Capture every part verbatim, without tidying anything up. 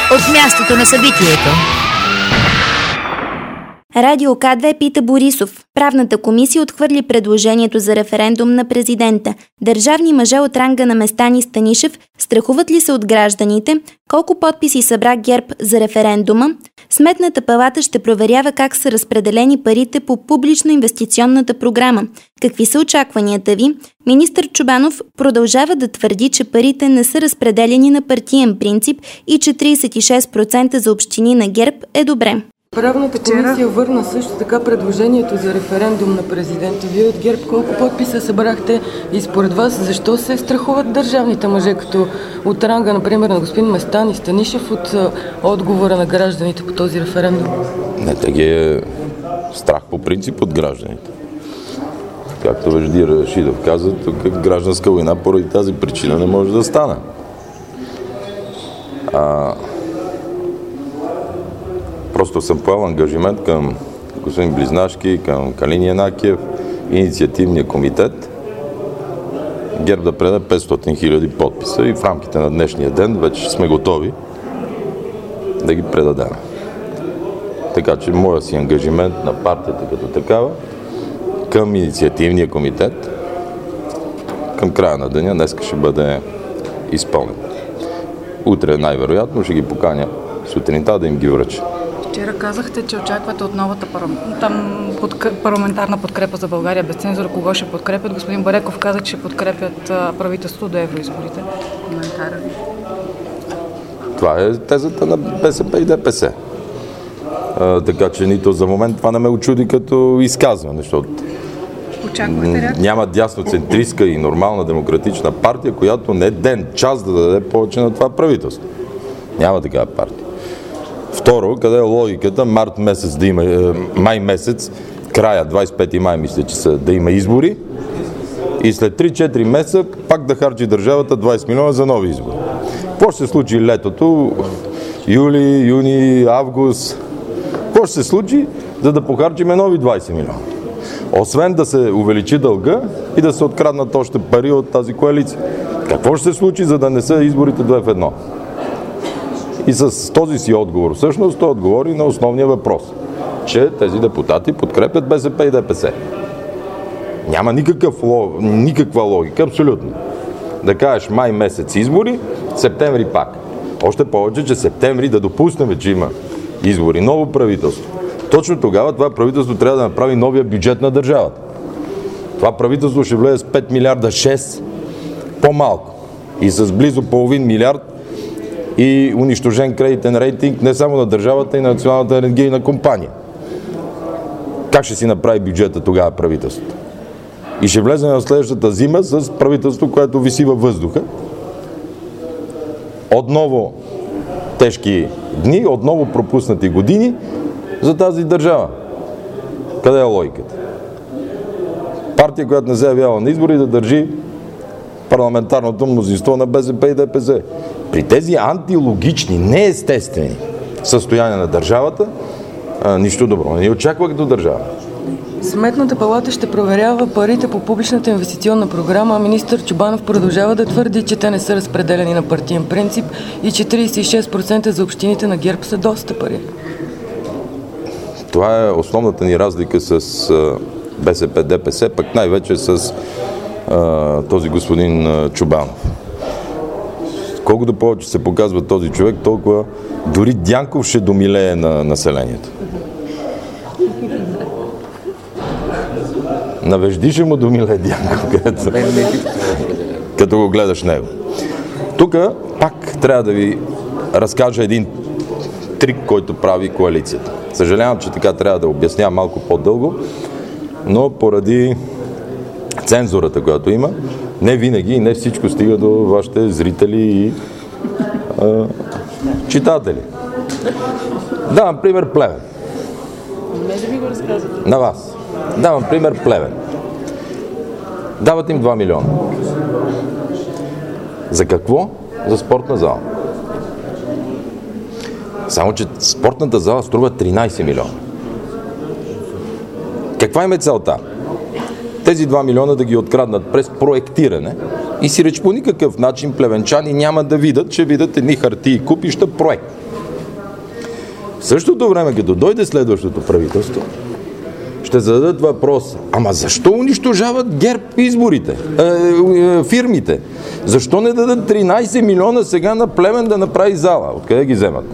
от мястото на събитието. Радио К две пита Борисов. Правната комисия отхвърли предложението за референдум на президента. Държавни мъже от ранга на Местан и Станишев страхуват ли се от гражданите? Колко подписи събра ГЕРБ за референдума? Сметната палата ще проверява как са разпределени парите по публично-инвестиционната програма. Какви са очакванията ви? Министър Чобанов продължава да твърди, че парите не са разпределени на партиен принцип и че тридесет и шест процента за общини на ГЕРБ е добре. Правната комисия върна също така предложението за референдум на президента. Вие от ГЕРБ колко подписа събрахте и според вас защо се страхуват държавните мъже, като от ранга, например, на господин Местан и Станишев от отговора на гражданите по този референдум? Не, те ги е страх по принцип от гражданите. Както Вежди Рашидов каза, тук гражданска война поради тази причина не може да стане. А... Просто съм поел ангажимент към господин Близнашки, към Калин Янакиев, инициативния комитет, ГЕРБ да предаде петстотин хиляди подписа и в рамките на днешния ден вече сме готови да ги предадем. Така че моя си ангажимент на партията като такава към инициативния комитет към края на деня днес ще бъде изпълнен. Утре най-вероятно ще ги поканя сутринта да им ги връча. Вчера казахте, че очаквате от новата парламент... Там под... парламентарна подкрепа за България без цензура. Кого ще подкрепят? Господин Бареков каза, че подкрепят правителството до евроизборите. Коментара ви? Това е тезата на БСП и ДПС. А, така че нито за момент това не ме очуди като изказване, защото няма дясноцентристка и нормална демократична партия, която не ден, час да даде повече на това правителство. Няма такава партия. Второ, къде е логиката март месец да има, май месец, края, двадесет и пети май мисля, че са да има избори и след три-четири месеца пак да харчи държавата двадесет милиона за нови избори. Какво ще се случи летото, юли, юни, август? Какво ще се случи, за да похарчиме нови двадесет милиона? Освен да се увеличи дълга и да се откраднат още пари от тази коалиция. Какво ще се случи, за да не са изборите две в едно? И с този си отговор, всъщност, той отговори на основния въпрос, че тези депутати подкрепят БСП и ДПС. Няма никакъв, никаква логика, абсолютно. Да кажеш май месец избори, септември пак. Още повече, че септември да допуснем, че има избори, ново правителство. Точно тогава това правителство трябва да направи новия бюджет на държавата. Това правителство ще влезе с пет милиарда шест по-малко и с близо половин милиард и унищожен кредитен рейтинг не само на държавата и на националната енергийна компания. Как ще си направи бюджета тогава правителството? И ще влезем в следващата зима с правителство, което виси във въздуха. Отново тежки дни, отново пропуснати години за тази държава. Къде е логиката? Партия, която не се явява на избори, да държи парламентарното мнозинство на БСП и ДПС. При тези антилогични, неестествени състояния на държавата, а, нищо добро не очаква като държава. Сметната палата ще проверява парите по публичната инвестиционна програма, а министър Чобанов продължава да твърди, че те не са разпределени на партиен принцип и че тридесет и шест процента за общините на ГЕРБ са доста пари. Това е основната ни разлика с БСП, ДПС, пък най-вече с а, този господин а, Чобанов. Колкото повече се показва този човек, толкова дори Дянков ще домилее на населението. Навежди ще му домилее Дянков, като, като го гледаш него. Тук пак трябва да ви разкажа един трик, който прави коалицията. Съжалявам, че така трябва да обяснявам малко по-дълго, но поради цензурата, която има, не винаги и не всичко стига до вашите зрители и а, читатели. Давам пример Плевен. Не да ми го разказвате. На вас. Давам пример Плевен. Дават им два милиона. За какво? За спортна зала. Само, че спортната зала струва тринадесет милиона. Каква им е целта? Тези два милиона да ги откраднат през проектиране и си реч по никакъв начин плевенчани няма да видят, че видят едни хартии купища проект. В същото време, като дойде следващото правителство, ще зададат въпрос: ама защо унищожават ГЕРБ изборите, е, е, фирмите? Защо не дадат тринайсет милиона сега на Плевен да направи зала? Откъде ги вземат?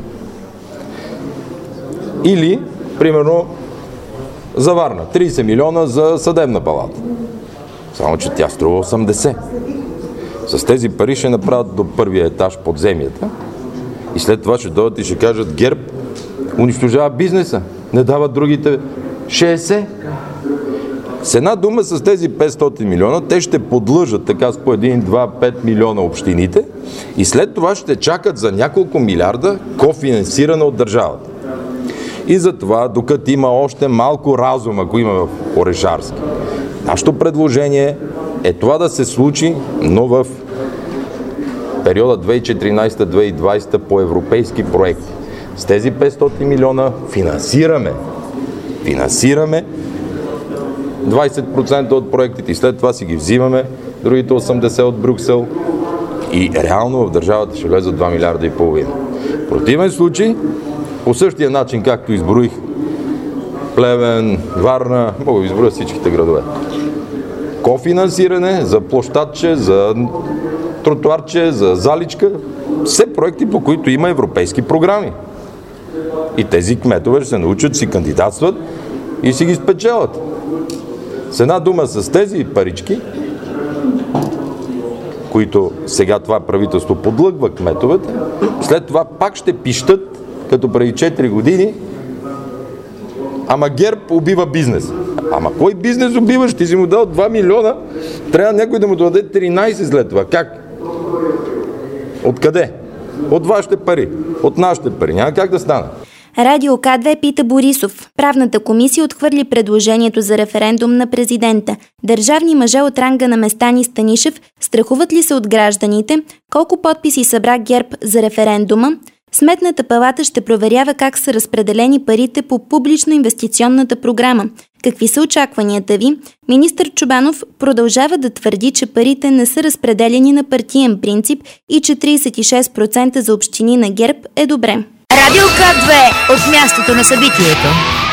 Или, примерно, за Варна, трийсет милиона за съдебна палата. Само че тя струва осемдесет. С тези пари ще направят до първия етаж подземията и след това ще дойдат и ще кажат: ГЕРБ унищожава бизнеса, не дават другите шейсет. С една дума, с тези петстотин милиона те ще подлъжат така с по един, два, пет милиона общините и след това ще чакат за няколко милиарда кофинансиране от държавата. И затова, докато има още малко разум, ако има в Орешарски, нашето предложение е това да се случи, но в периода две хиляди и четиринайсета - две хиляди и двайсета по европейски проекти. С тези петстотин милиона финансираме, финансираме двайсет процента от проектите и след това си ги взимаме, другите осемдесет от Брюксел и реално в държавата ще влезат два милиарда и половина. В противен случай, по същия начин, както изброих Плевен, Варна, мога да изброя всичките градове. Кофинансиране за площадче, за тротуарче, за заличка, все проекти, по които има европейски програми. И тези кметове ще се научат, си кандидатстват и си ги спечелят. С една дума, с тези парички, които сега това правителство подлъгва кметовете, след това пак ще пищат, като преди четири години: ама ГЕРБ убива бизнес. Ама кой бизнес убиваш? Ти си му дал два милиона, трябва някой да му даде тринайсет след това. Как? Откъде? От вашите пари, от нашите пари. Няма как да стане. Радио К две пита Борисов. Правната комисия отхвърли предложението за референдум на президента. Държавни мъже от ранга на Местан и Станишев страхуват ли се от гражданите? Колко подписи събра ГЕРБ за референдума? Сметната палата ще проверява как са разпределени парите по публично-инвестиционната програма. Какви са очакванията ви? Министър Чобанов продължава да твърди, че парите не са разпределени на партиен принцип и че трийсет и шест процента за общини на ГЕРБ е добре. Радио К две от мястото на събитието.